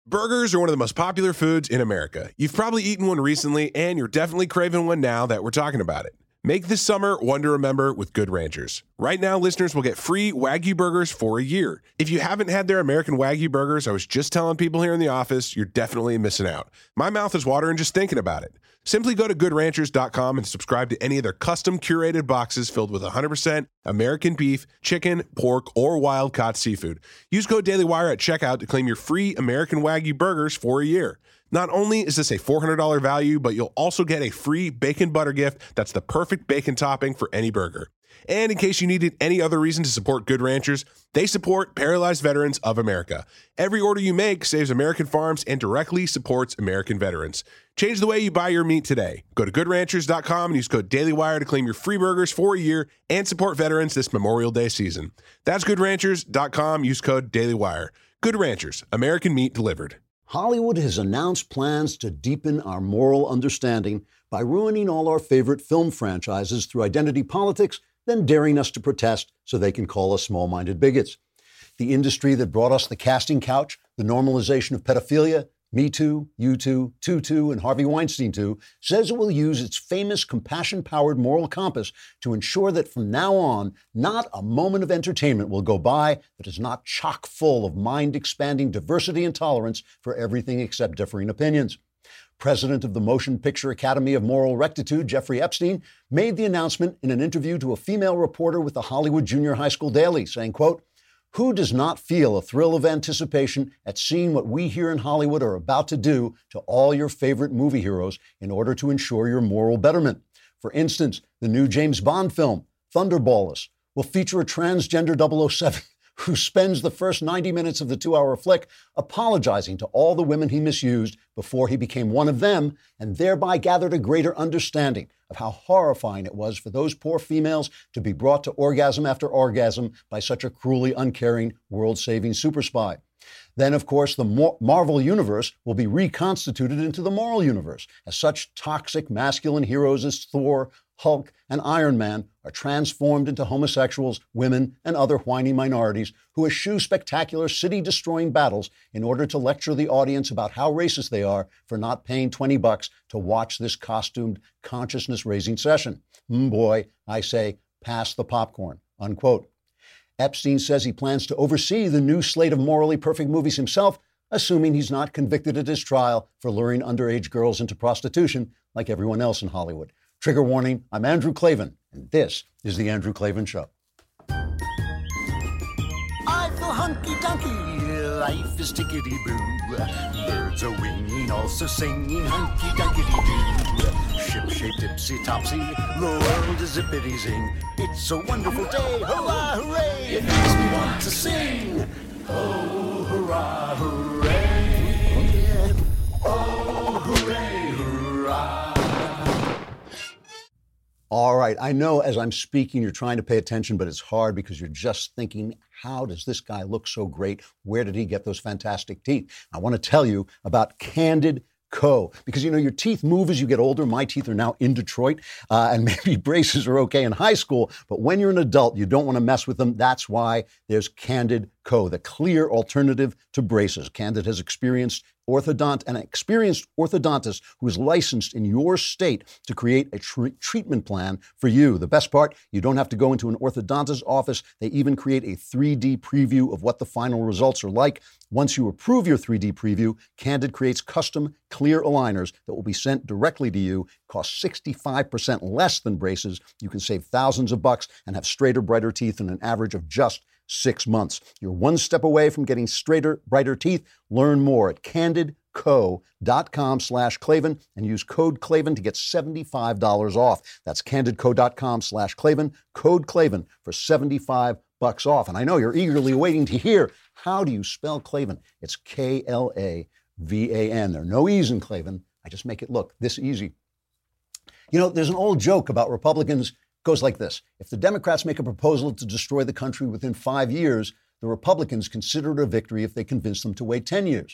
Burgers are one of the most popular foods in America. You've probably eaten one recently, and you're definitely craving one now that we're talking about it. Make this summer one to remember with Good Ranchers. Right now, listeners will get free Wagyu burgers for a year. If you haven't had their American Wagyu burgers, I was just telling people here in the office, you're definitely missing out. My mouth is watering just thinking about it. Simply go to goodranchers.com and subscribe to any of their custom curated boxes filled with 100% American beef, chicken, pork, or wild-caught seafood. Use code DailyWire at checkout to claim your free American Wagyu burgers for a year. Not only is this a $400 value, but you'll also get a free bacon butter gift that's the perfect bacon topping for any burger. And in case you needed any other reason to support Good Ranchers, they support Paralyzed Veterans of America. Every order you make saves American farms and directly supports American veterans. Change the way you buy your meat today. Go to goodranchers.com and use code DailyWire to claim your free burgers for a year and support veterans this Memorial Day season. That's goodranchers.com. Use code DailyWire. Good Ranchers, American meat delivered. Hollywood has announced plans to deepen our moral understanding by ruining all our favorite film franchises through identity politics, then daring us to protest so they can call us small-minded bigots. The industry that brought us the casting couch, the normalization of pedophilia, Me Too, You Too, Tutu, and Harvey Weinstein Too, says it will use its famous compassion-powered moral compass to ensure that from now on, not a moment of entertainment will go by that is not chock full of mind-expanding diversity and tolerance for everything except differing opinions. President of the Motion Picture Academy of Moral Rectitude, Jeffrey Epstein, made the announcement in an interview to a female reporter with the Hollywood Junior High School Daily, saying, quote, "Who does not feel a thrill of anticipation at seeing what we here in Hollywood are about to do to all your favorite movie heroes in order to ensure your moral betterment? For instance, the new James Bond film, Thunderballers, will feature a transgender 007 who spends the first 90 minutes of the 2-hour flick apologizing to all the women he misused before he became one of them, and thereby gathered a greater understanding of how horrifying it was for those poor females to be brought to orgasm after orgasm by such a cruelly uncaring, world-saving super spy. Then, of course, the Marvel Universe will be reconstituted into the moral universe, as such toxic masculine heroes as Thor, Hulk, and Iron Man are transformed into homosexuals, women, and other whiny minorities who eschew spectacular city-destroying battles in order to lecture the audience about how racist they are for not paying $20 to watch this costumed, consciousness-raising session. Boy, I say, pass the popcorn," unquote. Epstein says he plans to oversee the new slate of morally perfect movies himself, assuming he's not convicted at his trial for luring underage girls into prostitution like everyone else in Hollywood. Trigger warning, I'm Andrew Klavan, and this is The Andrew Klavan Show. I feel hunky-dunky, life is tickety-boo. Birds are winging, also singing hunky-dunky-doo. Ship-shaped, ipsy-topsy, the world is zippity-zing. It's a wonderful day, hurrah, hooray! It makes me want to sing. Oh, hurrah, hooray! Oh, hooray, hurrah! All right, I know as I'm speaking, you're trying to pay attention, but it's hard because you're just thinking, how does this guy look so great? Where did he get those fantastic teeth? I want to tell you about Candid Co. Because, you know, your teeth move as you get older. My teeth are now in Detroit, and maybe braces are okay in high school. But when you're an adult, you don't want to mess with them. That's why there's Candid Co., the clear alternative to braces. Candid has experienced an experienced orthodontist who is licensed in your state to create a treatment plan for you. The best part, you don't have to go into an orthodontist's office. They even create a 3D preview of what the final results are like. Once you approve your 3D preview, Candid creates custom clear aligners that will be sent directly to you. Cost 65% less than braces. You can save thousands of bucks and have straighter, brighter teeth in an average of just 6 months. You're one step away from getting straighter, brighter teeth. Learn more at candidco.com/Klavan and use code Klavan to get $75 off. That's candidco.com/Klavan, code Klavan for $75 off. And I know you're eagerly waiting to hear, how do you spell Klavan? It's Klavan. There are no E's in Klavan. I just make it look this easy. You know, there's an old joke about Republicans. Goes like this. If the Democrats make a proposal to destroy the country within 5 years, the Republicans consider it a victory if they convince them to wait 10 years.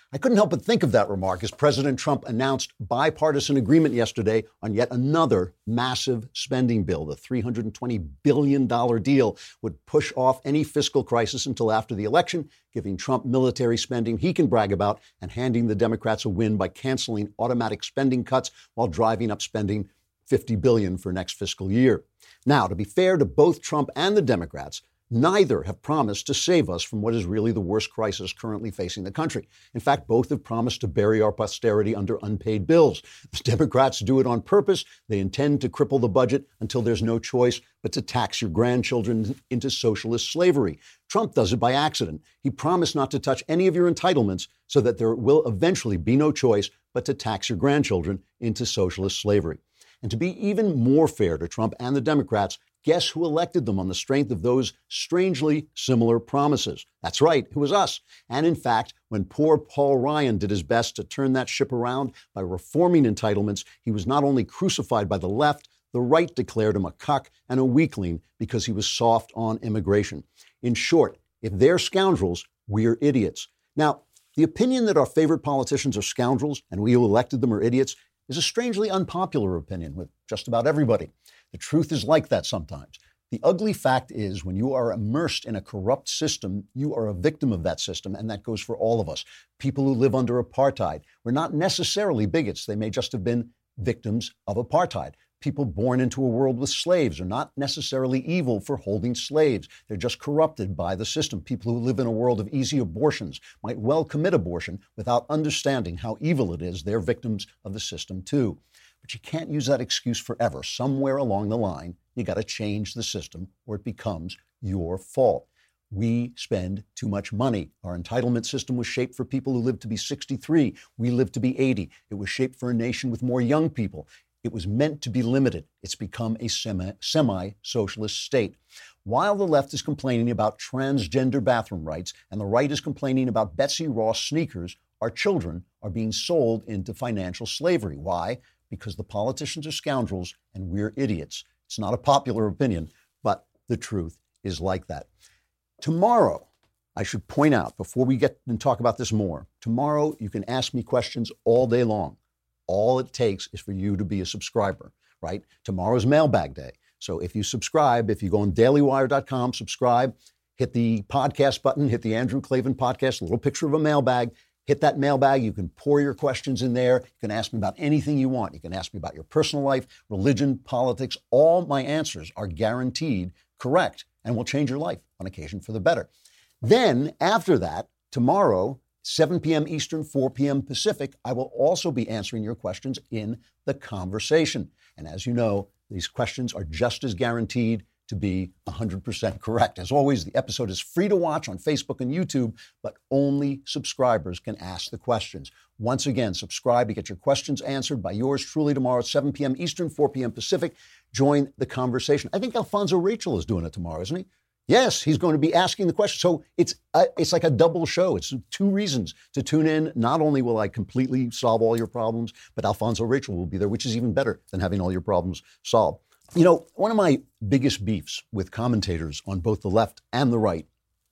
I couldn't help but think of that remark as President Trump announced bipartisan agreement yesterday on yet another massive spending bill. The $320 billion deal would push off any fiscal crisis until after the election, giving Trump military spending he can brag about and handing the Democrats a win by canceling automatic spending cuts while driving up spending $50 billion for next fiscal year. Now, to be fair to both Trump and the Democrats, neither have promised to save us from what is really the worst crisis currently facing the country. In fact, both have promised to bury our posterity under unpaid bills. The Democrats do it on purpose. They intend to cripple the budget until there's no choice but to tax your grandchildren into socialist slavery. Trump does it by accident. He promised not to touch any of your entitlements so that there will eventually be no choice but to tax your grandchildren into socialist slavery. And to be even more fair to Trump and the Democrats, guess who elected them on the strength of those strangely similar promises? That's right, it was us. And in fact, when poor Paul Ryan did his best to turn that ship around by reforming entitlements, he was not only crucified by the left, the right declared him a cuck and a weakling because he was soft on immigration. In short, if they're scoundrels, we're idiots. Now, the opinion that our favorite politicians are scoundrels and we who elected them are idiots is a strangely unpopular opinion with just about everybody. The truth is like that sometimes. The ugly fact is when you are immersed in a corrupt system, you are a victim of that system, and that goes for all of us. People who live under apartheid were not necessarily bigots. They may just have been victims of apartheid. People born into a world with slaves are not necessarily evil for holding slaves. They're just corrupted by the system. People who live in a world of easy abortions might well commit abortion without understanding how evil it is. They're victims of the system too. But you can't use that excuse forever. Somewhere along the line, you got to change the system or it becomes your fault. We spend too much money. Our entitlement system was shaped for people who live to be 63. We live to be 80. It was shaped for a nation with more young people. It was meant to be limited. It's become a semi-socialist state. While the left is complaining about transgender bathroom rights and the right is complaining about Betsy Ross sneakers, our children are being sold into financial slavery. Why? Because the politicians are scoundrels and we're idiots. It's not a popular opinion, but the truth is like that. Tomorrow, I should point out, before we get and talk about this more, tomorrow you can ask me questions all day long. All it takes is for you to be a subscriber, right? Tomorrow's mailbag day. So if you subscribe, if you go on dailywire.com, subscribe, hit the podcast button, hit the Andrew Klavan podcast, a little picture of a mailbag, hit that mailbag. You can pour your questions in there. You can ask me about anything you want. You can ask me about your personal life, religion, politics. All my answers are guaranteed correct and will change your life on occasion for the better. Then after that, tomorrow, 7 p.m. Eastern, 4 p.m. Pacific, I will also be answering your questions in The Conversation. And as you know, these questions are just as guaranteed to be 100% correct. As always, the episode is free to watch on Facebook and YouTube, but only subscribers can ask the questions. Once again, subscribe to get your questions answered by yours truly tomorrow at 7 p.m. Eastern, 4 p.m. Pacific. Join The Conversation. I think Alfonso Rachel is doing it tomorrow, isn't he? Yes, he's going to be asking the question. So it's like a double show. It's two reasons to tune in. Not only will I completely solve all your problems, but Alfonso Rachel will be there, which is even better than having all your problems solved. You know, one of my biggest beefs with commentators on both the left and the right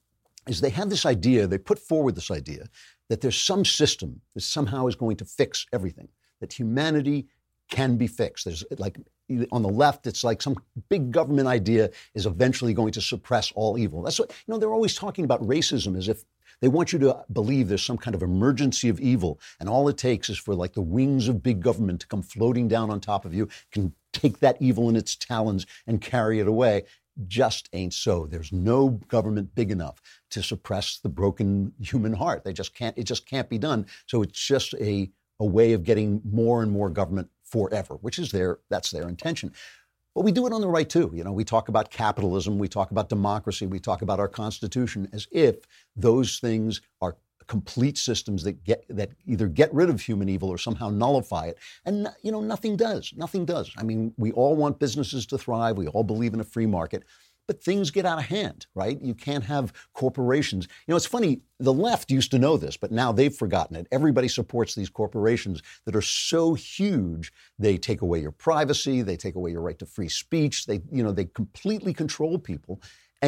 is they have this idea, they put forward this idea that there's some system that somehow is going to fix everything, that humanity can be fixed. There's like, on the left, it's like some big government idea is eventually going to suppress all evil. That's what, you know, they're always talking about racism as if they want you to believe there's some kind of emergency of evil. And all it takes is for like the wings of big government to come floating down on top of you, can take that evil in its talons and carry it away. Just ain't so. There's no government big enough to suppress the broken human heart. It just can't be done. So it's just a way of getting more and more government forever, which is that's their intention. But we do it on the right too. You know, we talk about capitalism, we talk about democracy, we talk about our Constitution as if those things are complete systems that either get rid of human evil or somehow nullify it. And, you know, nothing does. Nothing does. I mean, we all want businesses to thrive. We all believe in a free market. But things get out of hand, right? You can't have corporations. You know, it's funny, the left used to know this, but now they've forgotten it. Everybody supports these corporations that are so huge, they take away your privacy, they take away your right to free speech, they completely control people. And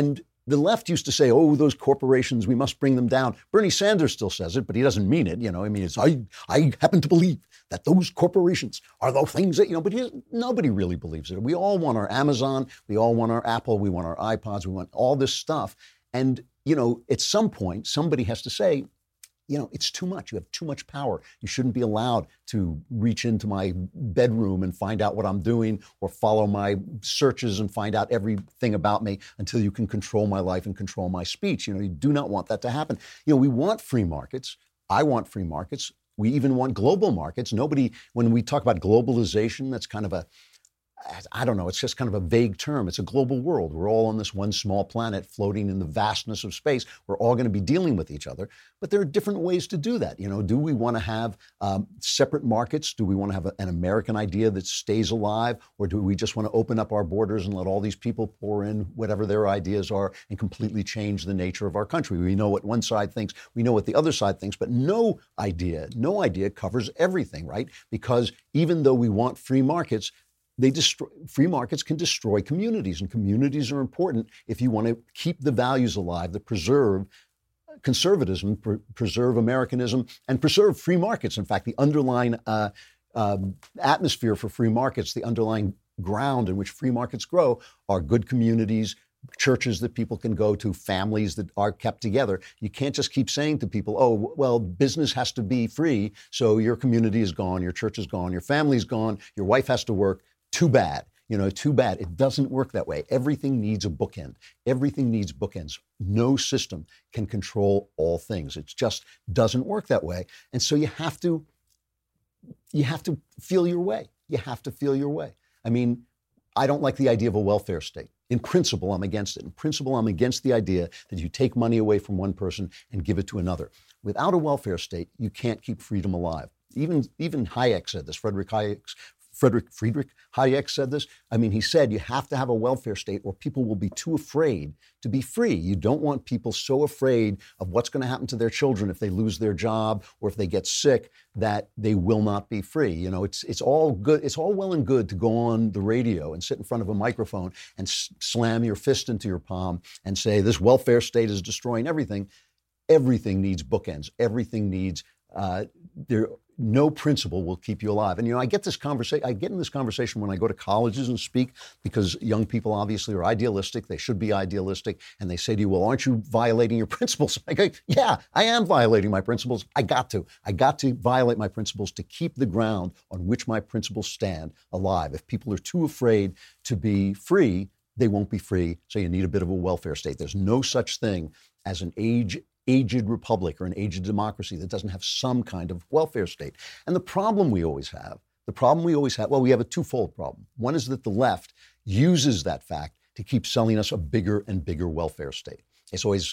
The left used to say, oh, those corporations, we must bring them down. Bernie Sanders still says it, but he doesn't mean it. I happen to believe that those corporations are the things that, but nobody really believes it. We all want our Amazon. We all want our Apple. We want our iPods. We want all this stuff. And, at some point, somebody has to say, it's too much. You have too much power. You shouldn't be allowed to reach into my bedroom and find out what I'm doing or follow my searches and find out everything about me until you can control my life and control my speech. You do not want that to happen. We want free markets. I want free markets. We even want global markets. When we talk about globalization, that's kind of I don't know, it's just kind of a vague term. It's a global world. We're all on this one small planet floating in the vastness of space. We're all going to be dealing with each other. But there are different ways to do that. Do we want to have separate markets? Do we want to have an American idea that stays alive? Or do we just want to open up our borders and let all these people pour in whatever their ideas are and completely change the nature of our country? We know what one side thinks. We know what the other side thinks. But no idea covers everything, right? Because even though we want free markets, free markets can destroy communities, and communities are important if you want to keep the values alive that preserve conservatism, preserve Americanism, and preserve free markets. In fact, the underlying atmosphere for free markets, the underlying ground in which free markets grow, are good communities, churches that people can go to, families that are kept together. You can't just keep saying to people, oh, well, business has to be free, so your community is gone, your church is gone, your family's gone, your wife has to work. Too bad. Too bad. It doesn't work that way. Everything needs a bookend. Everything needs bookends. No system can control all things. It just doesn't work that way. And so you have to feel your way. You have to feel your way. I don't like the idea of a welfare state. In principle, I'm against it. In principle, I'm against the idea that you take money away from one person and give it to another. Without a welfare state, you can't keep freedom alive. Even Hayek said this. Friedrich Hayek said this. He said you have to have a welfare state or people will be too afraid to be free. You don't want people so afraid of what's going to happen to their children if they lose their job or if they get sick that they will not be free. It's all good. It's all well and good to go on the radio and sit in front of a microphone and slam your fist into your palm and say this welfare state is destroying everything. Everything needs bookends. Everything needs no principle will keep you alive. And, I get in this conversation when I go to colleges and speak because young people obviously are idealistic. They should be idealistic. And they say to you, well, aren't you violating your principles? I go, yeah, I am violating my principles. I got to violate my principles to keep the ground on which my principles stand alive. If people are too afraid to be free, they won't be free. So you need a bit of a welfare state. There's no such thing as an aged republic or an aged democracy that doesn't have some kind of welfare state. And the problem we always have, we have a twofold problem. One is that the left uses that fact to keep selling us a bigger and bigger welfare state. It's always,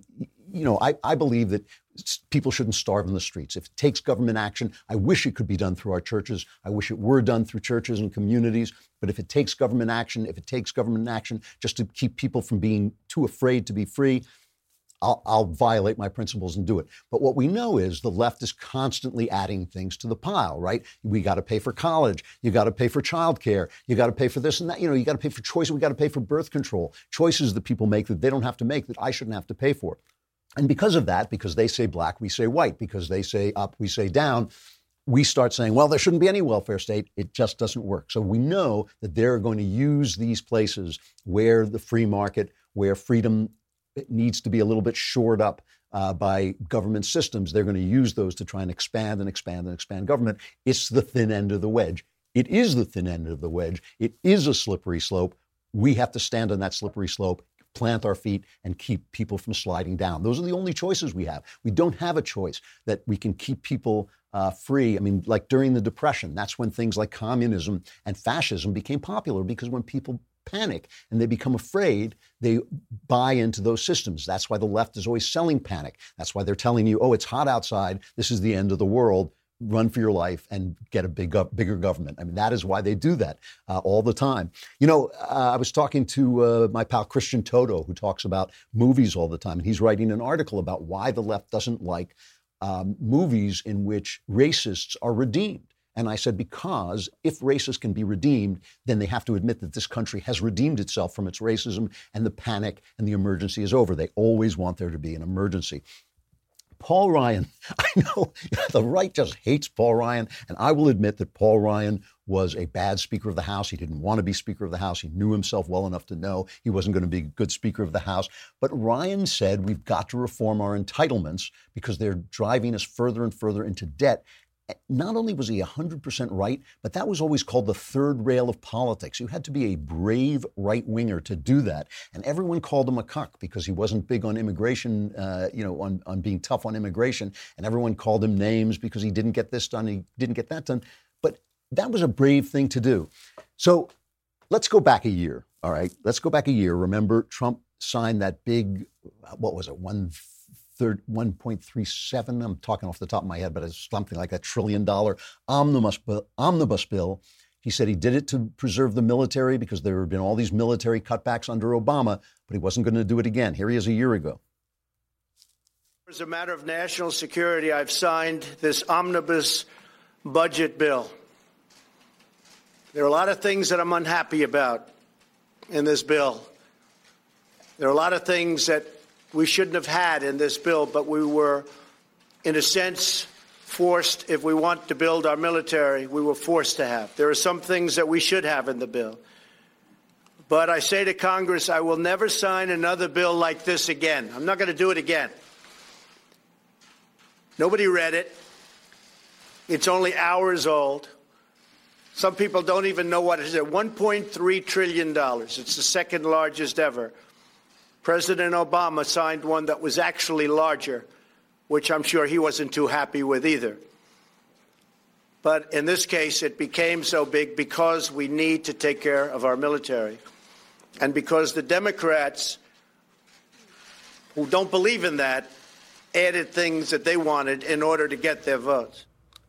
I believe that people shouldn't starve in the streets. If it takes government action, I wish it could be done through our churches. I wish it were done through churches and communities. But if it takes government action just to keep people from being too afraid to be free, I'll violate my principles and do it. But what we know is the left is constantly adding things to the pile, right? We got to pay for college. You got to pay for childcare. You got to pay for this and that. You got to pay for choices. We got to pay for birth control. Choices that people make that they don't have to make that I shouldn't have to pay for. And because of that, because they say black, we say white. Because they say up, we say down. We start saying, well, there shouldn't be any welfare state. It just doesn't work. So we know that they're going to use these places where the free market, where freedom needs to be a little bit shored up by government systems. They're going to use those to try and expand government. It's the thin end of the wedge. It is the thin end of the wedge. It is a slippery slope. We have to stand on that slippery slope, plant our feet, and keep people from sliding down. Those are the only choices we have. We don't have a choice that we can keep people free. Like during the Depression, that's when things like communism and fascism became popular, because when people panic and they become afraid, they buy into those systems. That's why the left is always selling panic. That's why they're telling you, oh, it's hot outside. This is the end of the world. Run for your life and get a bigger government. That is why they do that all the time. I was talking to my pal Christian Toto, who talks about movies all the time. And he's writing an article about why the left doesn't like movies in which racists are redeemed. And I said, because if racists can be redeemed, then they have to admit that this country has redeemed itself from its racism, and the panic and the emergency is over. They always want there to be an emergency. Paul Ryan, I know the right just hates Paul Ryan, and I will admit that Paul Ryan was a bad Speaker of the House. He didn't want to be Speaker of the House. He knew himself well enough to know he wasn't going to be a good Speaker of the House. But Ryan said we've got to reform our entitlements because they're driving us further and further into debt. Not only was he 100% right, but that was always called the third rail of politics. You had to be a brave right-winger to do that. And everyone called him a cuck because he wasn't big on immigration, on being tough on immigration. And everyone called him names because he didn't get this done, he didn't get that done. But that was a brave thing to do. So let's go back a year, all right? Let's go back a year. Remember, Trump signed that big, what was it, 1.37, I'm talking off the top of my head, but it's something like $1 trillion omnibus bill. He said he did it to preserve the military because there had been all these military cutbacks under Obama, but he wasn't going to do it again. Here he is a year ago. As a matter of national security, I've signed this omnibus budget bill. There are a lot of things that I'm unhappy about in this bill. There are a lot of things that we shouldn't have had in this bill, but we were, in a sense, forced. If we want to build our military, we were forced to have. There are some things that we should have in the bill. But I say to Congress, I will never sign another bill like this again. I'm not going to do it again. Nobody read it. It's only hours old. Some people don't even know what it is. $1.3 trillion. It's the second largest ever. President Obama signed one that was actually larger, which I'm sure he wasn't too happy with either. But in this case, it became so big because we need to take care of our military. And because the Democrats, who don't believe in that, added things that they wanted in order to get their votes.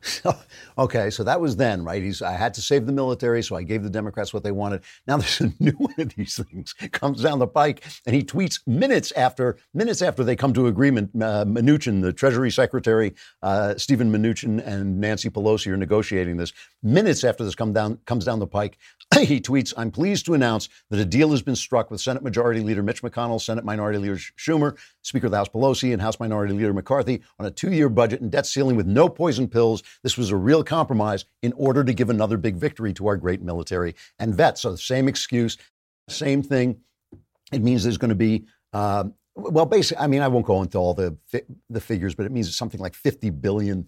Okay, so that was then, right? I had to save the military, so I gave the Democrats what they wanted. Now there's a new one of these things comes down the pike, and he tweets minutes after they come to agreement. Mnuchin, the Treasury Secretary, Stephen Mnuchin, and Nancy Pelosi are negotiating this. Minutes after this comes down the pike, he tweets, "I'm pleased to announce that a deal has been struck with Senate Majority Leader Mitch McConnell, Senate Minority Leader Schumer, Speaker of the House Pelosi, and House Minority Leader McCarthy on a 2-year budget and debt ceiling with no poison pills. This was a real compromise in order to give another big victory to our great military and vets." So the same excuse, same thing. It means there's going to be, basically, I mean, I won't go into all the figures, but it means something like $50 billion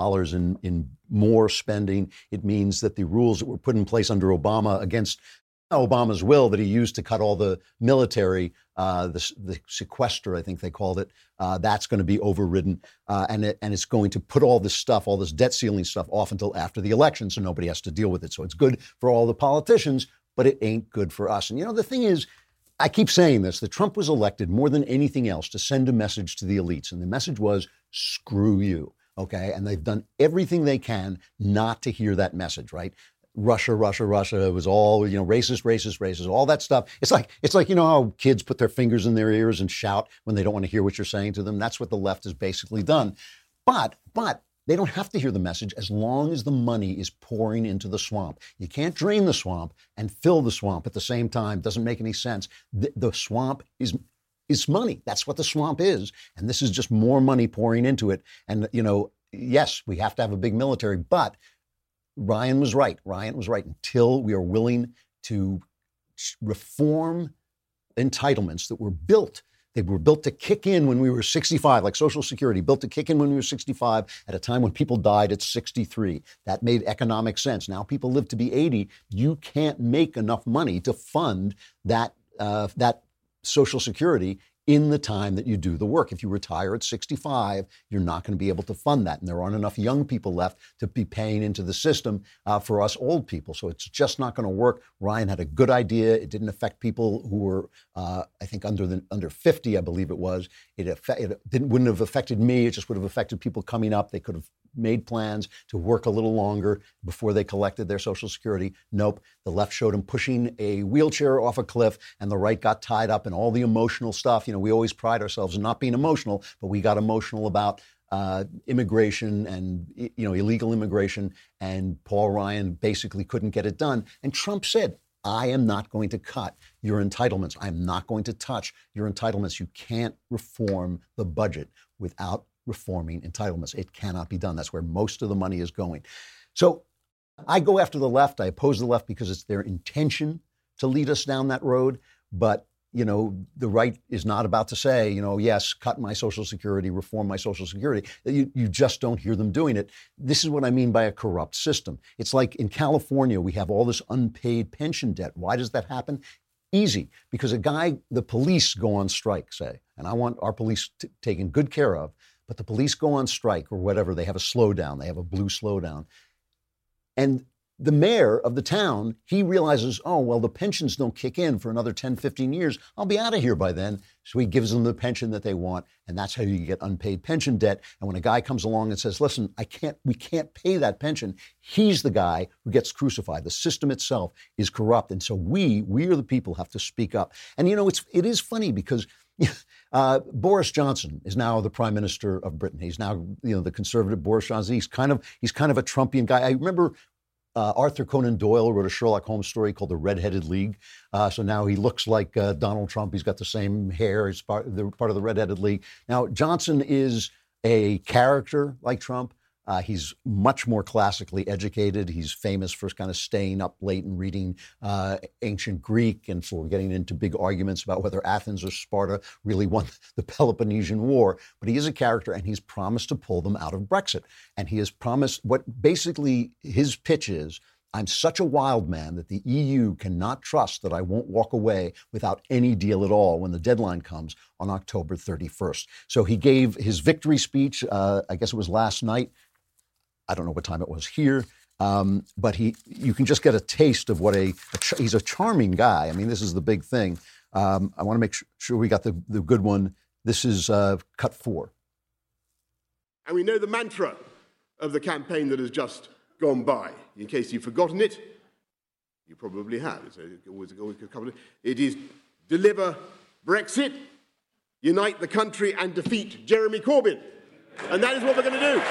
in more spending. It means that the rules that were put in place under Obama against Obama's will that he used to cut all the military, the sequester, I think they called it, that's going to be overridden. And it's going to put all this stuff, all this debt ceiling stuff off until after the election so nobody has to deal with it. So it's good for all the politicians, but it ain't good for us. And, the thing is, I keep saying this, that Trump was elected more than anything else to send a message to the elites. And the message was, screw you. Okay. And they've done everything they can not to hear that message, right? Russia. It was all, racist, all that stuff. It's like, how kids put their fingers in their ears and shout when they don't want to hear what you're saying to them. That's what the left has basically done. But they don't have to hear the message as long as the money is pouring into the swamp. You can't drain the swamp and fill the swamp at the same time. Doesn't make any sense. The swamp is money. That's what the swamp is. And this is just more money pouring into it. And, yes, we have to have a big military, but Ryan was right. Until we are willing to reform entitlements that were built. They were built to kick in when we were 65, like Social Security, built to kick in when we were 65 at a time when people died at 63. That made economic sense. Now people live to be 80. You can't make enough money to fund that Social Security in the time that you do the work. If you retire at 65, you're not going to be able to fund that. And there aren't enough young people left to be paying into the system for us old people. So it's just not going to work. Ryan had a good idea. It didn't affect people who were, I think, under 50, I believe it was. It wouldn't have affected me. It just would have affected people coming up. They could have made plans to work a little longer before they collected their Social Security. Nope. The left showed him pushing a wheelchair off a cliff, and the right got tied up in all the emotional stuff. We always pride ourselves in not being emotional, but we got emotional about immigration and illegal immigration, and Paul Ryan basically couldn't get it done. And Trump said, I am not going to cut your entitlements. I'm not going to touch your entitlements. You can't reform the budget without reforming entitlements. It cannot be done. That's where most of the money is going. So I go after the left. I oppose the left because it's their intention to lead us down that road. But the right is not about to say, yes, cut my Social Security, reform my Social Security. You just don't hear them doing it. This is what I mean by a corrupt system. It's like in California, we have all this unpaid pension debt. Why does that happen? Easy, because the police go on strike, say, and I want our police taken good care of, but the police go on strike or whatever. They have a slowdown. They have a blue slowdown. And the mayor of the town, he realizes, oh, well, the pensions don't kick in for another 10, 15 years. I'll be out of here by then. So he gives them the pension that they want. And that's how you get unpaid pension debt. And when a guy comes along and says, listen, we can't pay that pension, he's the guy who gets crucified. The system itself is corrupt. And so we are the people who have to speak up. And, it is funny because Boris Johnson is now the prime minister of Britain. He's now, the conservative Boris Johnson. He's kind of a Trumpian guy. I remember Arthur Conan Doyle wrote a Sherlock Holmes story called The Red-Headed League. So now he looks like Donald Trump. He's got the same hair. He's part of the Red-Headed League. Now, Johnson is a character like Trump. He's much more classically educated. He's famous for kind of staying up late and reading ancient Greek and for getting into big arguments about whether Athens or Sparta really won the Peloponnesian War. But he is a character, and he's promised to pull them out of Brexit. And he has promised what basically his pitch is, I'm such a wild man that the EU cannot trust that I won't walk away without any deal at all when the deadline comes on October 31st. So he gave his victory speech, I guess it was last night. I don't know what time it was here, but you can just get a taste of what he's a charming guy. I mean, this is the big thing. I want to make sure we got the good one. This is cut 4. And we know the mantra of the campaign that has just gone by. In case you've forgotten it, you probably have. It is deliver Brexit, unite the country, and defeat Jeremy Corbyn. And that is what we're going to do.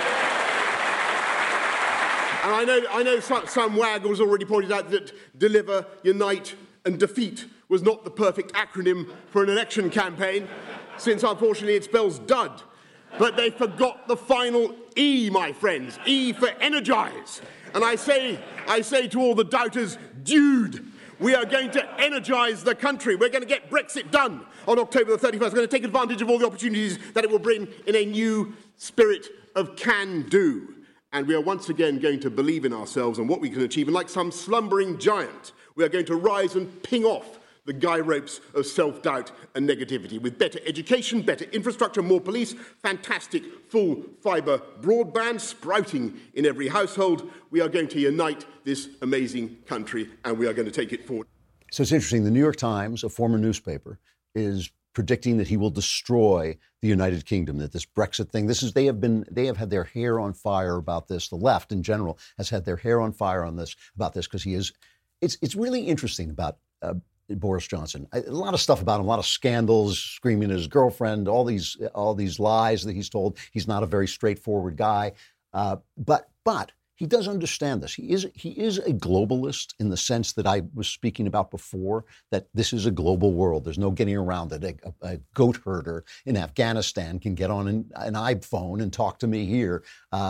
And I know some wag has already pointed out that deliver, unite, and defeat was not the perfect acronym for an election campaign, since unfortunately it spells dud. But they forgot the final E, my friends. E for energize. And I say to all the doubters, dude, we are going to energize the country. We're going to get Brexit done on October the 31st. We're going to take advantage of all the opportunities that it will bring in a new spirit of can-do. And we are once again going to believe in ourselves and what we can achieve. And like some slumbering giant, we are going to rise and ping off the guy ropes of self-doubt and negativity with better education, better infrastructure, more police, fantastic full fibre broadband sprouting in every household. We are going to unite this amazing country, and we are going to take it forward. So it's interesting. The New York Times, a former newspaper, is predicting that he will destroy the United Kingdom, that this Brexit thing, they have had their hair on fire about this. The left in general has had their hair on fire about this because it's really interesting about Boris Johnson. A lot of stuff about him, a lot of scandals, screaming at his girlfriend, all these lies that he's told. He's not a very straightforward guy, but he does understand this. He is a globalist in the sense that I was speaking about before, that this is a global world. There's no getting around it. A goat herder in Afghanistan can get on an iPhone and talk to me here.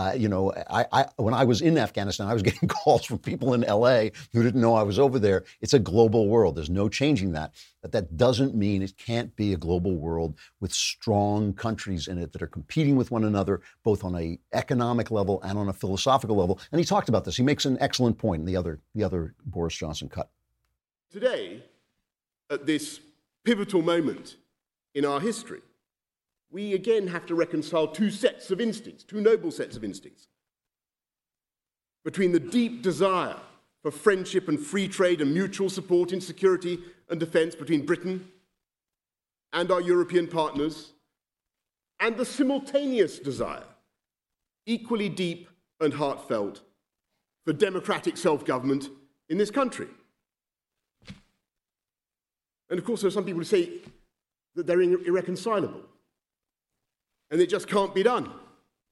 When I was in Afghanistan, I was getting calls from people in LA who didn't know I was over there. It's a global world. There's no changing that. But that doesn't mean it can't be a global world with strong countries in it that are competing with one another, both on an economic level and on a philosophical level. And he talked about this. He makes an excellent point in the other Boris Johnson cut. Today, at this pivotal moment in our history, we again have to reconcile two noble sets of instincts, between the deep desire for friendship and free trade and mutual support in security and defence between Britain and our European partners, and the simultaneous desire, equally deep and heartfelt, for democratic self-government in this country. And of course, there are some people who say that they're irreconcilable, and it just can't be done.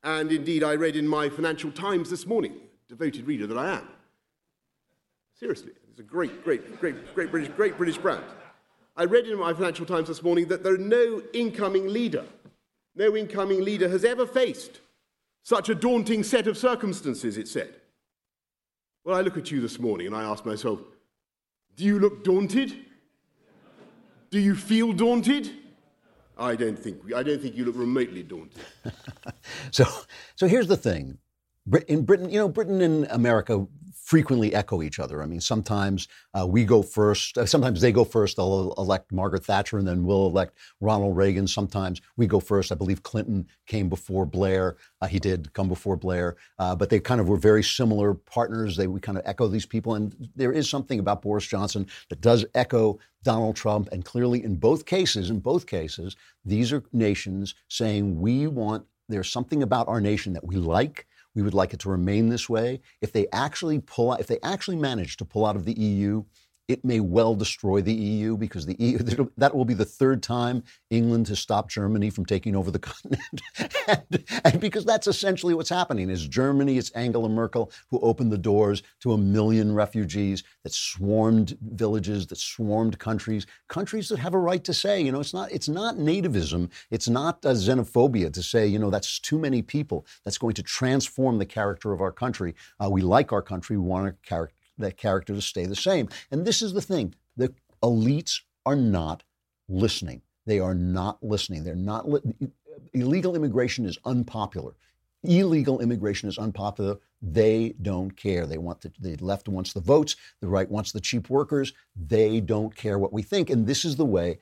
And indeed, I read in my Financial Times this morning, devoted reader that I am. Seriously, it's a great British brand. I read in my Financial Times this morning that there are no incoming leader has ever faced such a daunting set of circumstances, it said. Well, I look at you this morning and I ask myself, do you look daunted? Do you feel daunted? I don't think you look remotely daunted. So here's the thing. In Britain, Britain and America frequently echo each other. I mean, sometimes we go first. Sometimes they go first. They'll elect Margaret Thatcher, and then we'll elect Ronald Reagan. Sometimes we go first. I believe Clinton came before Blair. He did come before Blair. But they kind of were very similar partners. We kind of echo these people. And there is something about Boris Johnson that does echo Donald Trump. And clearly in both cases, these are nations saying there's something about our nation that we like. We would like it to remain this way. If they actually manage to pull out of the EU, it may well destroy the EU, because the EU, that will be the third time England has stopped Germany from taking over the continent. and because that's essentially what's happening is Germany, it's Angela Merkel who opened the doors to 1 million refugees that swarmed villages, that swarmed countries that have a right to say, it's not nativism. It's not xenophobia to say, that's too many people. That's going to transform the character of our country. We like our country. We want that character to stay the same. And this is the thing. The elites are not listening. They are not listening. They're not. Illegal immigration is unpopular. Illegal immigration is unpopular. They don't care. The left wants the votes. The right wants the cheap workers. They don't care what we think. And this is the way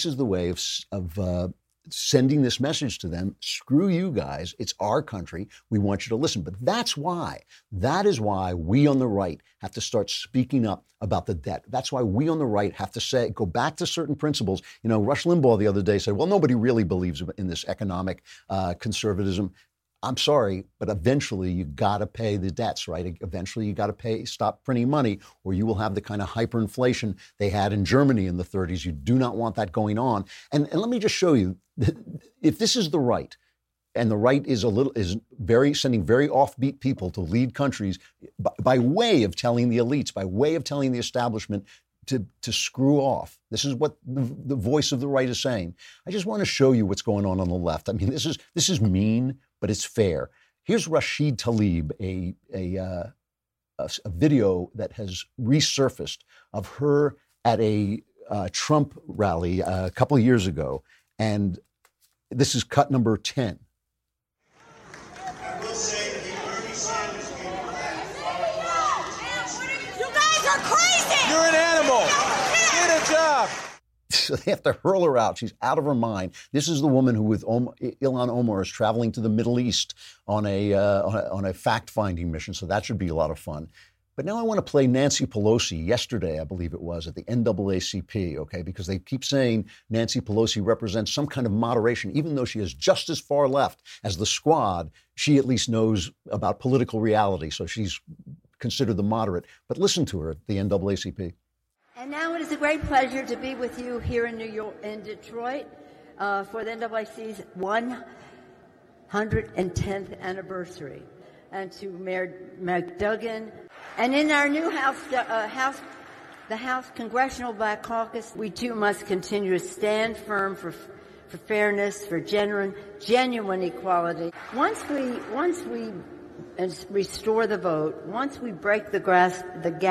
of sending this message to them. Screw you guys. It's our country. We want you to listen. But that is why we on the right have to start speaking up about the debt. That's why we on the right have to go back to certain principles. Rush Limbaugh the other day said, well, nobody really believes in this economic conservatism. I'm sorry, but eventually you got to pay the debts, right? Eventually you got to stop printing money, or you will have the kind of hyperinflation they had in Germany in the 30s. You do not want that going on. And let me just show you, if this is the right, and the right is sending very offbeat people to lead countries by way of telling the elites, by way of telling the establishment to screw off. This is what the voice of the right is saying. I just want to show you what's going on the left. I mean, this is mean, but it's fair. Here's Rashid Tlaib, a video that has resurfaced of her at a Trump rally a couple of years ago, and this is cut number 10. I will say that Bernie Sanders came You guys are crazy! You're an animal! Get a job! So they have to hurl her out. She's out of her mind. This is the woman who, with Ilhan Omar, is traveling to the Middle East on a fact-finding mission. So that should be a lot of fun. But now I want to play Nancy Pelosi yesterday, I believe it was, at the NAACP, okay, because they keep saying Nancy Pelosi represents some kind of moderation. Even though she is just as far left as the Squad, she at least knows about political reality, so she's considered the moderate. But listen to her at the NAACP. And now it is a great pleasure to be with you here in Detroit, for the NAACP's 110th anniversary. And to Mayor McDuggan. And in our new the House Congressional Black Caucus, we too must continue to stand firm for fairness, for genuine equality. Once we restore the vote, once we break the grasp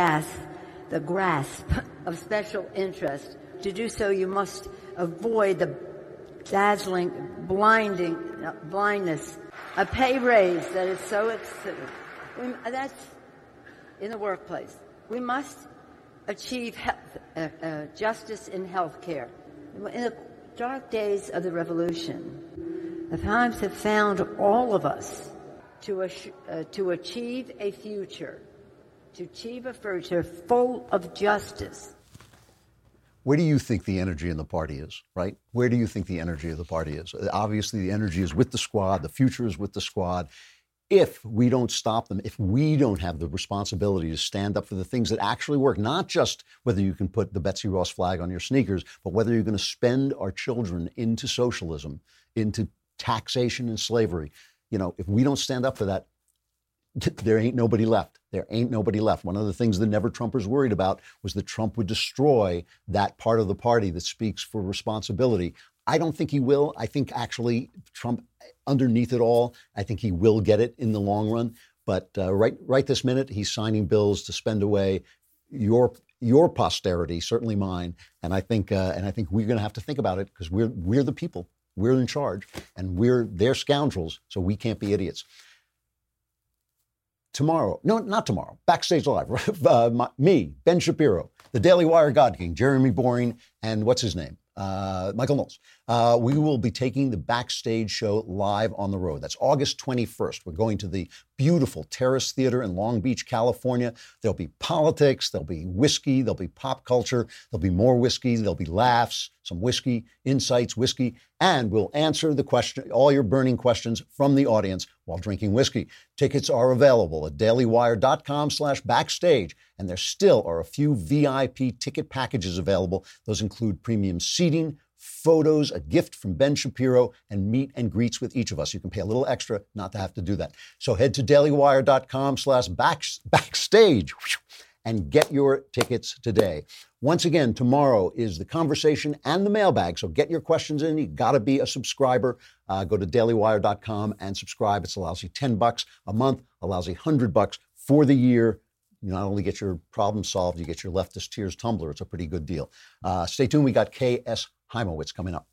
of special interest, to do so you must avoid the dazzling, blinding blindness. A pay raise that is so excessive. That's in the workplace. We must achieve justice in health care. In the dark days of the revolution, the times have found all of us to achieve a future, full of justice. Where do you think the energy in the party is, right? Where do you think the energy of the party is? Obviously, the energy is with the Squad. The future is with the Squad. If we don't stop them, if we don't have the responsibility to stand up for the things that actually work, not just whether you can put the Betsy Ross flag on your sneakers, but whether you're going to spend our children into socialism, into taxation and slavery, if we don't stand up for that, there ain't nobody left. There ain't nobody left. One of the things the Never Trumpers worried about was that Trump would destroy that part of the party that speaks for responsibility. I don't think he will. I think actually Trump, underneath it all, I think he will get it in the long run. But right this minute, he's signing bills to spend away your posterity, certainly mine. And I think we're going to have to think about it because we're the people. We're in charge, and they're scoundrels, so we can't be idiots. Tomorrow, no, not tomorrow, Backstage Live, me, Ben Shapiro, the Daily Wire God King, Jeremy Boring, and what's his name? Michael Knowles. We will be taking the Backstage show live on the road. That's August 21st. We're going to the beautiful Terrace Theater in Long Beach, California. There'll be politics, there'll be whiskey, there'll be pop culture, there'll be more whiskey, there'll be laughs, some whiskey, insights, whiskey, and we'll answer all your burning questions from the audience while drinking whiskey. Tickets are available at dailywire.com/backstage, and there still are a few VIP ticket packages available. Those include premium seating, photos, a gift from Ben Shapiro, and meet and greets with each of us. You can pay a little extra not to have to do that. So head to dailywire.com/backstage and get your tickets today. Once again, tomorrow is the conversation and the mailbag. So get your questions in. You got to be a subscriber. Go to dailywire.com and subscribe. It allows you $10 a month, allows you $100 for the year. You not only get your problem solved, you get your leftist tears tumbler. It's a pretty good deal. Stay tuned. We got K.S. Heimowitz coming up.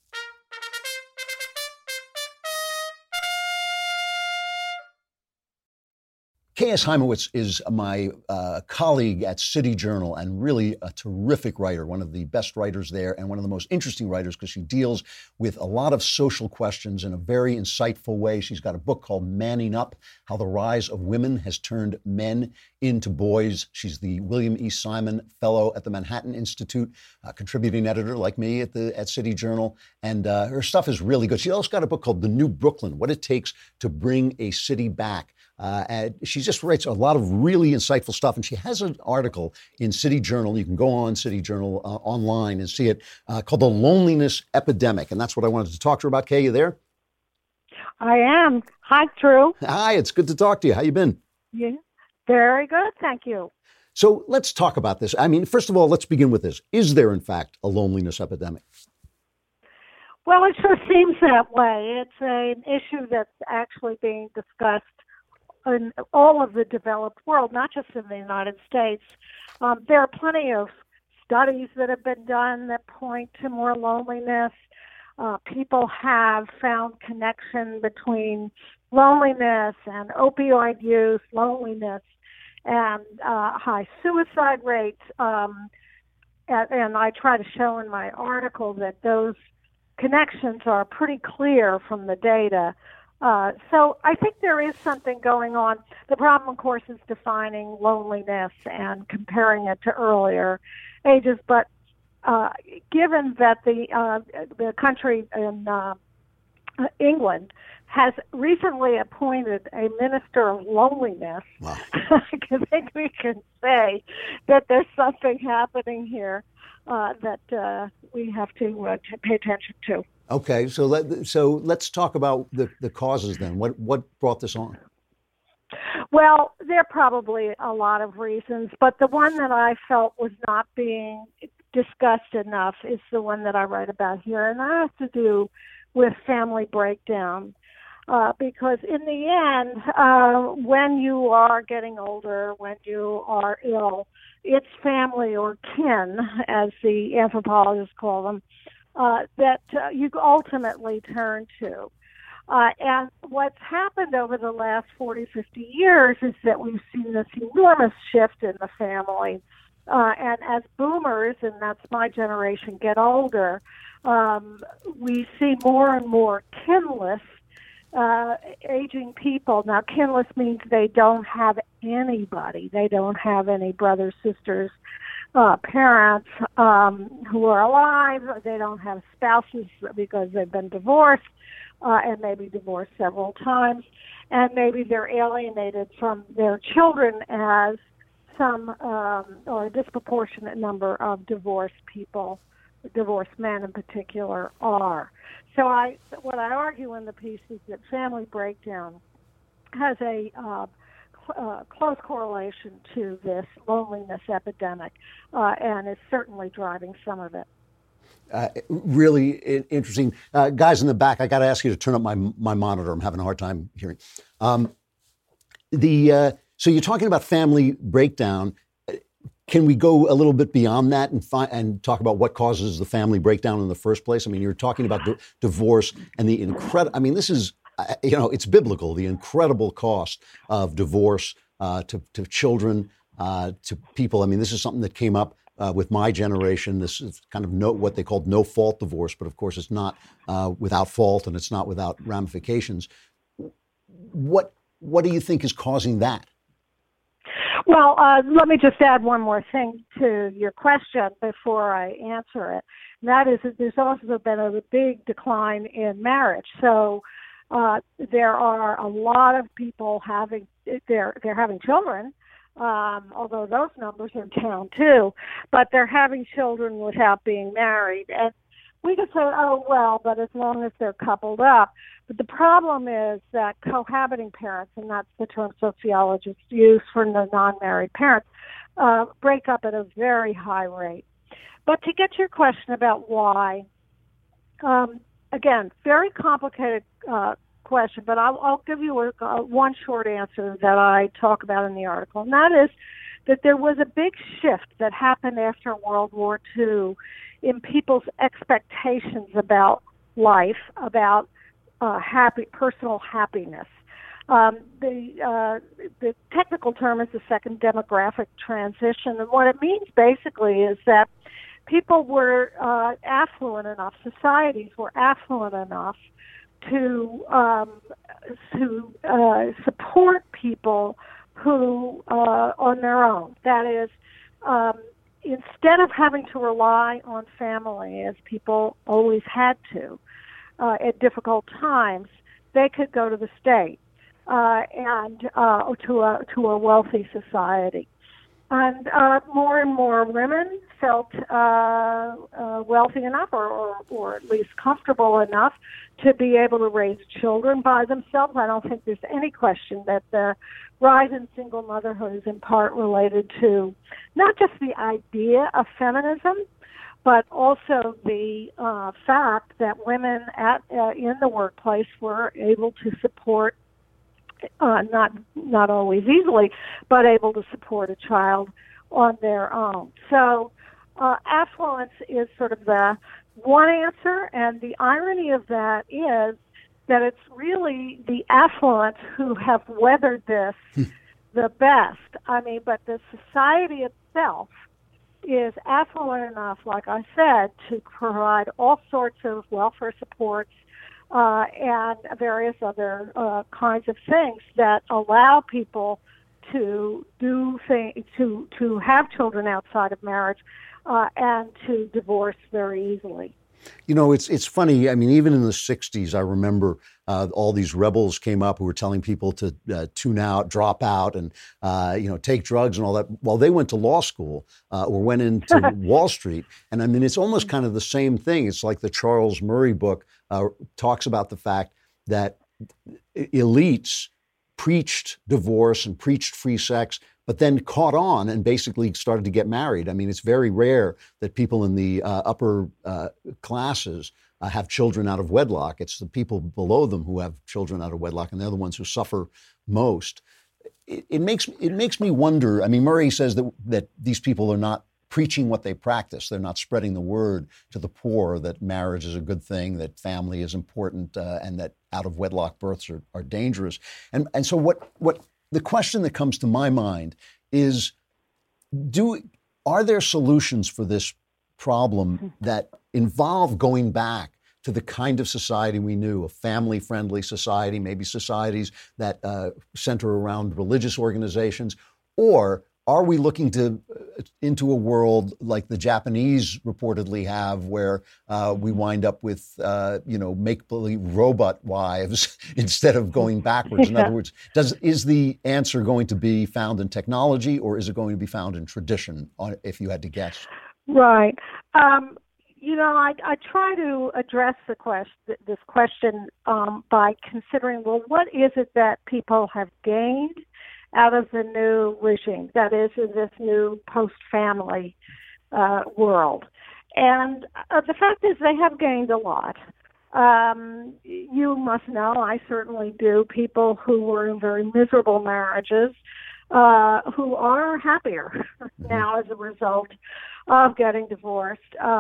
K.S. Heimowitz is my colleague at City Journal and really a terrific writer, one of the best writers there and one of the most interesting writers because she deals with a lot of social questions in a very insightful way. She's got a book called Manning Up, How the Rise of Women Has Turned Men into Boys. She's the William E. Simon Fellow at the Manhattan Institute, contributing editor like me at City Journal, and her stuff is really good. She also got a book called The New Brooklyn, What It Takes to Bring a City Back. And she just writes a lot of really insightful stuff. And she has an article in City Journal. You can go on City Journal online and see it called The Loneliness Epidemic. And that's what I wanted to talk to her about. Kay, you there? I am. Hi, Drew. Hi, it's good to talk to you. How you been? Yeah, very good. Thank you. So let's talk about this. I mean, first of all, let's begin with this. Is there, in fact, a loneliness epidemic? Well, it sure seems that way. It's an issue that's actually being discussed in all of the developed world, not just in the United States. There are plenty of studies that have been done that point to more loneliness. People have found connection between loneliness and opioid use, loneliness and high suicide rates. And I try to show in my article that those connections are pretty clear from the data. So I think there is something going on. The problem, of course, is defining loneliness and comparing it to earlier ages. But given that the country in England has recently appointed a minister of loneliness, wow. I think we can say that there's something happening here that we have to pay attention to. Okay, so let's talk about the causes then. What brought this on? Well, there are probably a lot of reasons, but the one that I felt was not being discussed enough is the one that I write about here, and that has to do with family breakdown. Because in the end, when you are getting older, when you are ill, it's family or kin, as the anthropologists call them, that you ultimately turn to. And what's happened over the last 40, 50 years is that we've seen this enormous shift in the family. And as boomers, and that's my generation, get older, we see more and more kinless aging people. Now, kinless means they don't have anybody. They don't have any brothers, sisters, parents who are alive. They don't have spouses because they've been divorced and maybe divorced several times. And maybe they're alienated from their children, as some or a disproportionate number of divorced people, divorced men in particular, are. So what I argue in the piece is that family breakdown has a close correlation to this loneliness epidemic, and is certainly driving some of it. Really interesting. Guys in the back, I got to ask you to turn up my monitor. I'm having a hard time hearing. So you're talking about family breakdown. Can we go a little bit beyond that and talk about what causes the family breakdown in the first place? I mean, you're talking about divorce and the incredible. I mean, this is, it's biblical. The incredible cost of divorce to children, to people. I mean, this is something that came up with my generation. This is kind of what they called no-fault divorce, but of course, it's not without fault and it's not without ramifications. What do you think is causing that? Well, let me just add one more thing to your question before I answer it. And that is that there's also been a big decline in marriage. So there are a lot of people they're having children, although those numbers are down too, but they're having children without being married. And we could say, oh, well, but as long as they're coupled up. But the problem is that cohabiting parents, and that's the term sociologists use for the non-married parents, break up at a very high rate. But to get to your question about why, again, very complicated question, but I'll give you one short answer that I talk about in the article, and that is that there was a big shift that happened after World War II in people's expectations about life, about personal happiness. The technical term is the second demographic transition, and what it means basically is that people were affluent enough, societies were affluent enough to support people who on their own. That is, instead of having to rely on family as people always had to at difficult times, they could go to the state and to a wealthy society. And more and more women felt wealthy enough or at least comfortable enough to be able to raise children by themselves. I don't think there's any question that the rise in single motherhood is in part related to not just the idea of feminism, but also the fact that women in the workplace were able to support, not always easily, but able to support a child on their own. So affluence is sort of the one answer, and the irony of that is that it's really the affluent who have weathered this the best. I mean, but the society itself is affluent enough, like I said, to provide all sorts of welfare supports and various other kinds of things that allow people to do things, to have children outside of marriage, and to divorce very easily. You know, it's funny. I mean, even in the 60s, I remember all these rebels came up who were telling people to tune out, drop out, and, take drugs and all that. Well, they went to law school or went into Wall Street. And I mean, it's almost kind of the same thing. It's like the Charles Murray book talks about the fact that elites preached divorce and preached free sex, but then caught on and basically started to get married. I mean, it's very rare that people in the upper classes have children out of wedlock. It's the people below them who have children out of wedlock, and they're the ones who suffer most. It makes me wonder. I mean, Murray says that these people are not preaching what they practice. They're not spreading the word to the poor that marriage is a good thing, that family is important, and that out of wedlock births are dangerous. And so what the question that comes to my mind is, are there solutions for this problem that involve going back to the kind of society we knew, a family-friendly society, maybe societies that center around religious organizations? Or are we looking into a world like the Japanese reportedly have, where we wind up with, make-believe robot wives instead of going backwards? In other words, is the answer going to be found in technology, or is it going to be found in tradition, if you had to guess? Right. I try to address this question by considering, well, what is it that people have gained out of the new regime, that is, in this new post-family world? And the fact is they have gained a lot. You must know, I certainly do, people who were in very miserable marriages who are happier now as a result of getting divorced.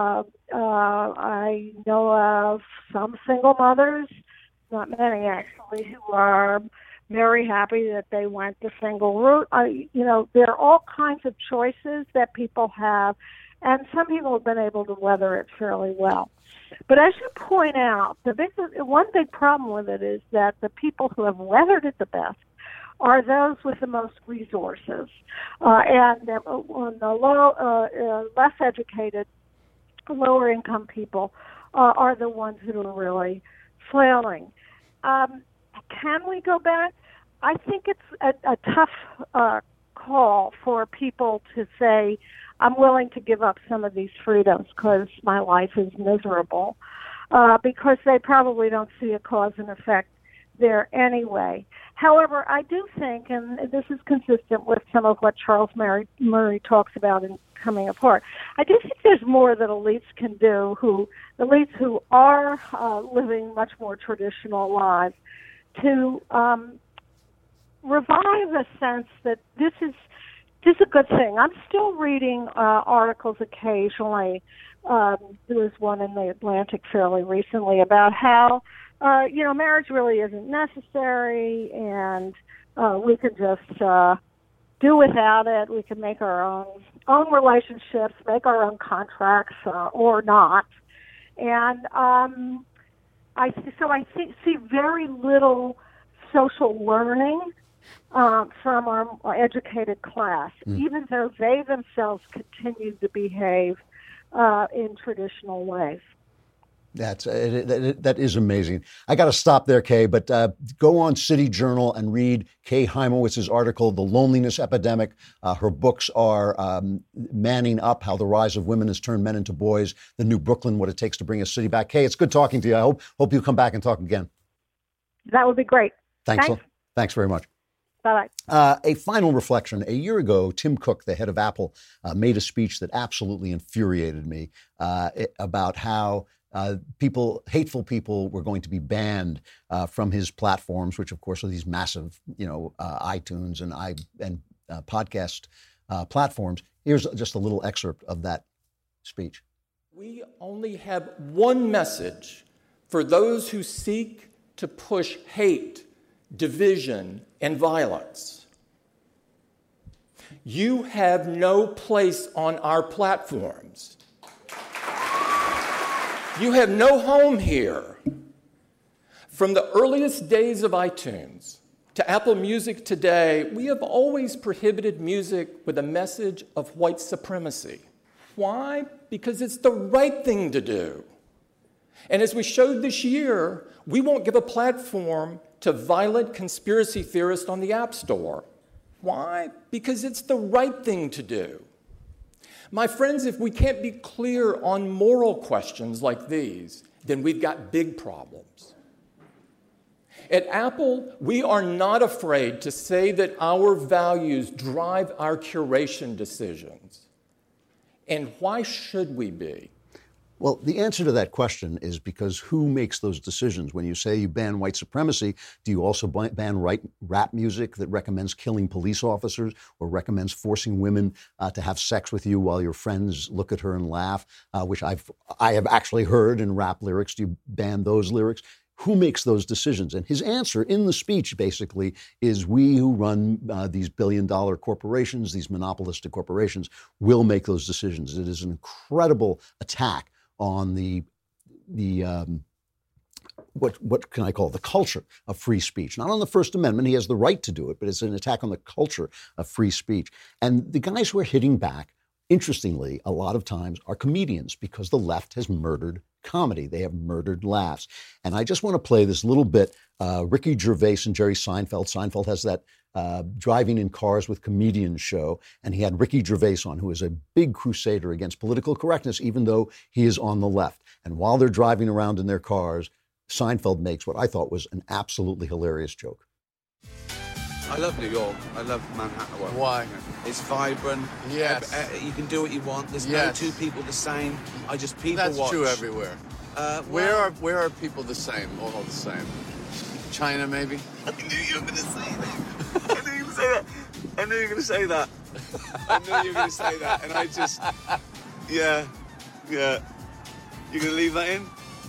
I know of some single mothers, not many actually, who are very happy that they went the single route. There are all kinds of choices that people have, and some people have been able to weather it fairly well. But as you point out, one big problem with it is that the people who have weathered it the best are those with the most resources, and the less educated, lower income people are the ones who are really flailing. Can we go back? I think it's a tough call for people to say, I'm willing to give up some of these freedoms because my life is miserable, because they probably don't see a cause and effect there anyway. However, I do think, and this is consistent with some of what Charles Murray talks about in Coming Apart, I do think there's more that elites can do, elites who are living much more traditional lives, to revive a sense that this is a good thing. I'm still reading articles occasionally. There was one in the Atlantic fairly recently about how marriage really isn't necessary, and we can just do without it. We can make our own relationships, make our own contracts, or not. And I see very little social learning from our educated class, even though they themselves continue to behave in traditional ways. That is amazing. I got to stop there, Kay, but go on City Journal and read Kay Hymowitz's article, The Loneliness Epidemic. Her books are Manning Up, How the Rise of Women Has Turned Men into Boys, The New Brooklyn, What It Takes to Bring a City Back. Kay, it's good talking to you. I hope you'll come back and talk again. That would be great. Thanks very much. Bye-bye. A final reflection. A year ago, Tim Cook, the head of Apple, made a speech that absolutely infuriated me about how hateful people were going to be banned from his platforms, which of course are these massive, iTunes and podcast platforms. Here's just a little excerpt of that speech. We only have one message for those who seek to push hate, division, and violence. You have no place on our platforms. You have no home here. From the earliest days of iTunes to Apple Music today, we have always prohibited music with a message of white supremacy. Why? Because it's the right thing to do. And as we showed this year, we won't give a platform to violent conspiracy theorists on the App Store. Why? Because it's the right thing to do. My friends, if we can't be clear on moral questions like these, then we've got big problems. At Apple, we are not afraid to say that our values drive our curation decisions. And why should we be? Well, the answer to that question is because who makes those decisions? When you say you ban white supremacy, do you also ban rap music that recommends killing police officers or recommends forcing women to have sex with you while your friends look at her and laugh, which I have actually heard in rap lyrics? Do you ban those lyrics? Who makes those decisions? And his answer in the speech basically is we who run these billion-dollar corporations, these monopolistic corporations, will make those decisions. It is an incredible attack on the what can I call it? The culture of free speech. Not on the First Amendment, he has the right to do it, but it's an attack on the culture of free speech. And the guys who are hitting back, interestingly, a lot of times are comedians because the left has murdered comedy. They have murdered laughs. And I just want to play this little bit. Ricky Gervais and Jerry Seinfeld. Seinfeld has that driving in cars with comedians show, and he had Ricky Gervais on, who is a big crusader against political correctness, even though he is on the left. And while they're driving around in their cars, Seinfeld makes what I thought was an absolutely hilarious joke. I love New York. I love Manhattan. Well, why? It's vibrant. Yes. You can do what you want. There's no two people the same. I just people That's watch. True everywhere. Where are people the same? All the same. China, maybe? I knew you were going to say that. I knew you were going to say that. I knew you were going to say that. I knew you were going to say that. And I just... Yeah. You're going to leave that in?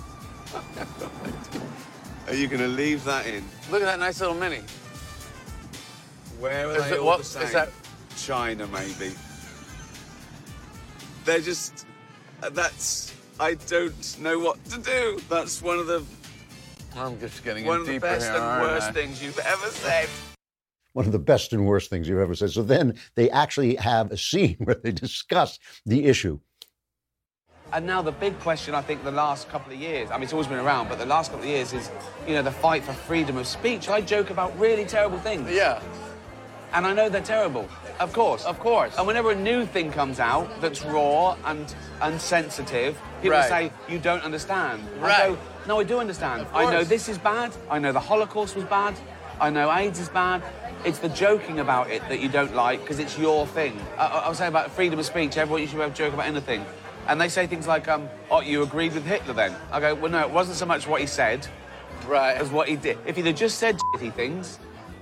Are you going to leave that in? Look at that nice little mini. Where are they all the same? Is that... China, maybe. They're just... That's... I don't know what to do. That's one of the... I'm just getting one of the best and worst things you've ever said. One of the best and worst things you've ever said. So then they actually have a scene where they discuss the issue. And now the big question, I think, the last couple of years, I mean, it's always been around, but the last couple of years is, the fight for freedom of speech. I joke about really terrible things. Yeah. And I know they're terrible. Of course. Of course. And whenever a new thing comes out that's raw and insensitive, people say, you don't understand. Right. I go, no, I do understand. I know this is bad. I know the Holocaust was bad. I know AIDS is bad. It's the joking about it that you don't like because it's your thing. I was saying about freedom of speech. Everyone, you should be able to joke about anything. And they say things like, oh, you agreed with Hitler then? I go, well, no, it wasn't so much what he said as what he did. If he'd have just said shitty things...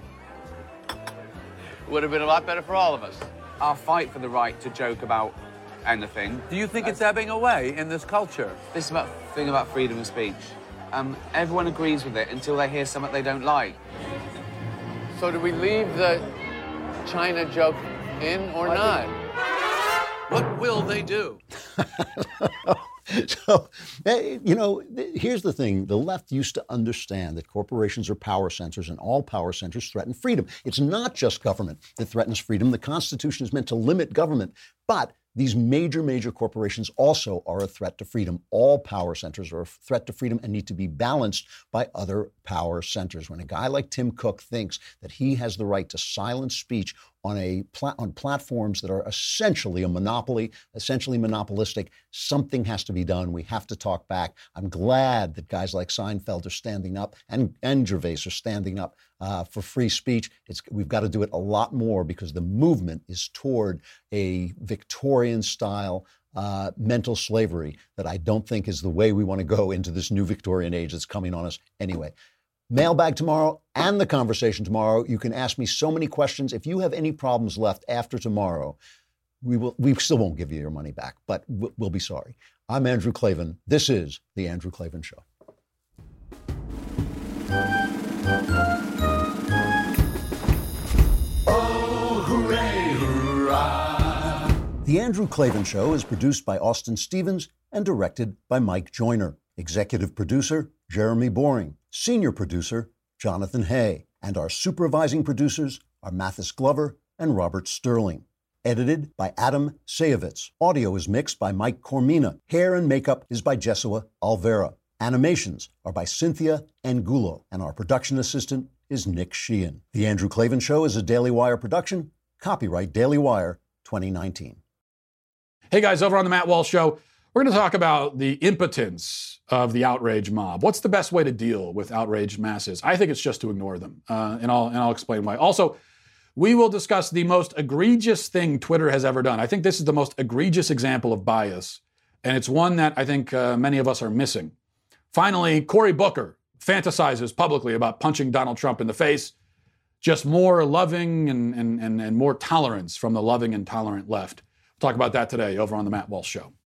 would have been a lot better for all of us. Our fight for the right to joke about anything. Do you think it's ebbing away in this culture? This thing about freedom of speech. Everyone agrees with it until they hear something they don't like. So do we leave the China joke in or not? What will they do? So, here's the thing. The left used to understand that corporations are power centers and all power centers threaten freedom. It's not just government that threatens freedom. The Constitution is meant to limit government, but these major corporations also are a threat to freedom. All power centers are a threat to freedom and need to be balanced by other power centers. When a guy like Tim Cook thinks that he has the right to silence speech on platforms that are essentially a monopoly, essentially monopolistic, something has to be done. We have to talk back. I'm glad that guys like Seinfeld are standing up and Gervais are standing up for free speech. We've got to do it a lot more because the movement is toward a Victorian-style mental slavery that I don't think is the way we want to go into this new Victorian age that's coming on us anyway. Mailbag tomorrow and the conversation tomorrow. You can ask me so many questions. If you have any problems left after tomorrow, we still won't give you your money back, but we'll be sorry. I'm Andrew Klavan. This is The Andrew Klavan Show. Oh, hooray, hurrah. The Andrew Klavan Show is produced by Austin Stevens and directed by Mike Joyner. Executive producer, Jeremy Boring. Senior producer, Jonathan Hay. And our supervising producers are Mathis Glover and Robert Sterling. Edited by Adam Sayevitz. Audio is mixed by Mike Cormina. Hair and makeup is by Jesua Alvera. Animations are by Cynthia Angulo. And our production assistant is Nick Sheehan. The Andrew Klavan Show is a Daily Wire production. Copyright Daily Wire 2019. Hey guys, over on the Matt Walsh Show, we're going to talk about the impotence of the outrage mob. What's the best way to deal with outraged masses? I think it's just to ignore them, and I'll explain why. Also, we will discuss the most egregious thing Twitter has ever done. I think this is the most egregious example of bias, and it's one that I think many of us are missing. Finally, Cory Booker fantasizes publicly about punching Donald Trump in the face. Just more loving and more tolerance from the loving and tolerant left. We'll talk about that today over on the Matt Walsh Show.